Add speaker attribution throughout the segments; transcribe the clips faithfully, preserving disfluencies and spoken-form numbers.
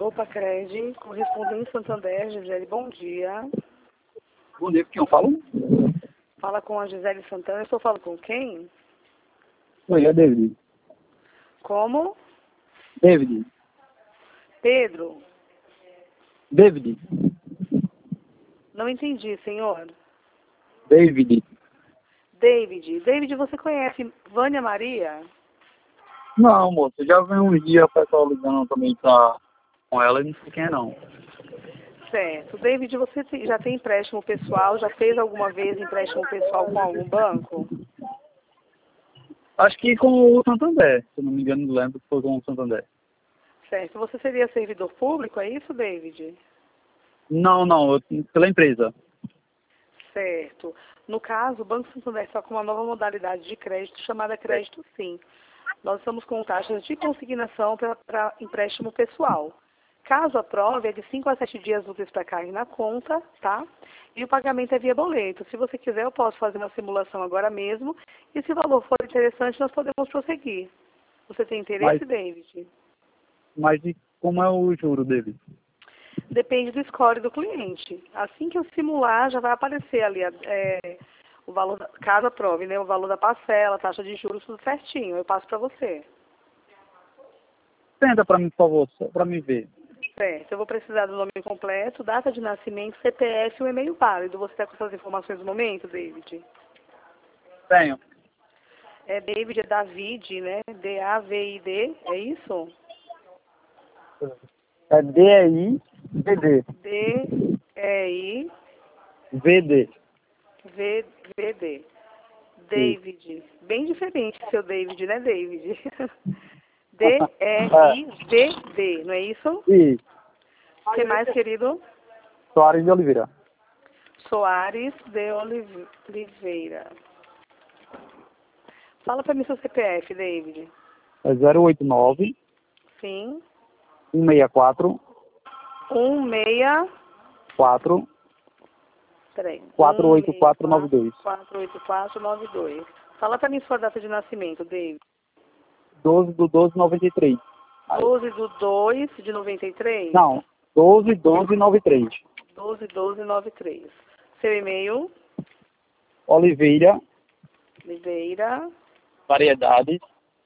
Speaker 1: Opa, Cred, correspondente Santander, Gisele, bom dia.
Speaker 2: Bom dia, com quem eu falo?
Speaker 1: Fala com a Gisele Santana, eu estou falando com quem?
Speaker 2: Oi, é David.
Speaker 1: Como?
Speaker 2: David.
Speaker 1: Pedro?
Speaker 2: David.
Speaker 1: Não entendi, senhor.
Speaker 2: David.
Speaker 1: David. David, você conhece Vânia Maria?
Speaker 2: Não, moço, já vem uns dias o pessoal ligando também pra, com ela e não sei quem é não.
Speaker 1: Certo. David, você te- já tem empréstimo pessoal? Já fez alguma vez empréstimo pessoal com algum banco?
Speaker 2: Acho que com o Santander, se eu não me engano, não lembro que foi com o Santander.
Speaker 1: Certo. Você seria servidor público, é isso, David?
Speaker 2: Não, não, eu, pela empresa.
Speaker 1: Certo. No caso, o Banco Santander está com uma nova modalidade de crédito chamada Crédito Sim. Nós estamos com taxas de consignação para empréstimo pessoal. Caso aprove, é de cinco a sete dias úteis para cair na conta, tá? E o pagamento é via boleto. Se você quiser, eu posso fazer uma simulação agora mesmo. E se o valor for interessante, nós podemos prosseguir. Você tem interesse,
Speaker 2: Mas,
Speaker 1: David?
Speaker 2: mas e como é o juro, David?
Speaker 1: Depende do score do cliente. Assim que eu simular, já vai aparecer ali é, o valor, da, caso aprove, né? O valor da parcela, taxa de juros, tudo certinho. Eu passo para você.
Speaker 2: Tenta pra mim, por favor, só pra mim ver.
Speaker 1: Certo. Eu vou precisar do nome completo, data de nascimento, C P F e um e-mail válido. Você está com essas informações no momento, David?
Speaker 2: Tenho.
Speaker 1: É David, é David, né? D A V I D, é isso?
Speaker 2: É D E I V D.
Speaker 1: D E I
Speaker 2: V D.
Speaker 1: V D. David. Bem diferente seu David, né, David? D E I V D, não é isso?
Speaker 2: E
Speaker 1: O que mais, querido?
Speaker 2: Soares de Oliveira.
Speaker 1: Soares de Oliveira. Fala para mim seu C P F, David.
Speaker 2: É zero oito nove,
Speaker 1: Sim.
Speaker 2: um seis quatro,
Speaker 1: Um seis...
Speaker 2: quatro,
Speaker 1: Peraí.
Speaker 2: quatro oito quatro nove dois.
Speaker 1: quatro oito quatro nove dois. Fala para mim sua data de nascimento, David.
Speaker 2: doze do doze de noventa e três.
Speaker 1: doze do dois de noventa e três?
Speaker 2: Não, doze, doze, noventa e três.
Speaker 1: doze, doze, noventa e três. Seu e-mail?
Speaker 2: Oliveira,
Speaker 1: Oliveira,
Speaker 2: variedades,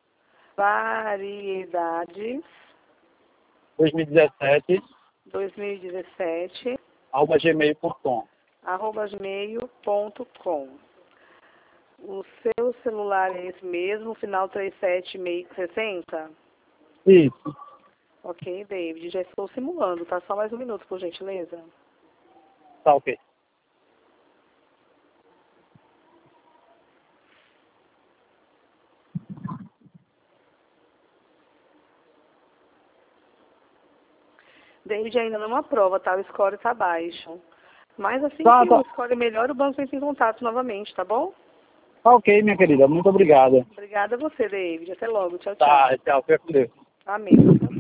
Speaker 1: variedades,
Speaker 2: dois mil e dezessete,
Speaker 1: dois mil e dezessete,
Speaker 2: arroba gmail ponto com.
Speaker 1: arroba gmail ponto com. O seu celular é esse mesmo, final três sete seis zero zero?
Speaker 2: Isso,
Speaker 1: Ok, David, já estou simulando, tá? Só mais um minuto, por gentileza.
Speaker 2: tá ok.
Speaker 1: David ainda não aprova, tá? O score está baixo. Mas assim
Speaker 2: Tá,
Speaker 1: que
Speaker 2: tá,
Speaker 1: o score melhor, o banco entra em contato novamente, tá bom?
Speaker 2: tá ok, minha querida, muito obrigada.
Speaker 1: Obrigada a você, David. Até logo. Tchau, tchau.
Speaker 2: Tá, tchau, fica com Deus.
Speaker 1: Amém.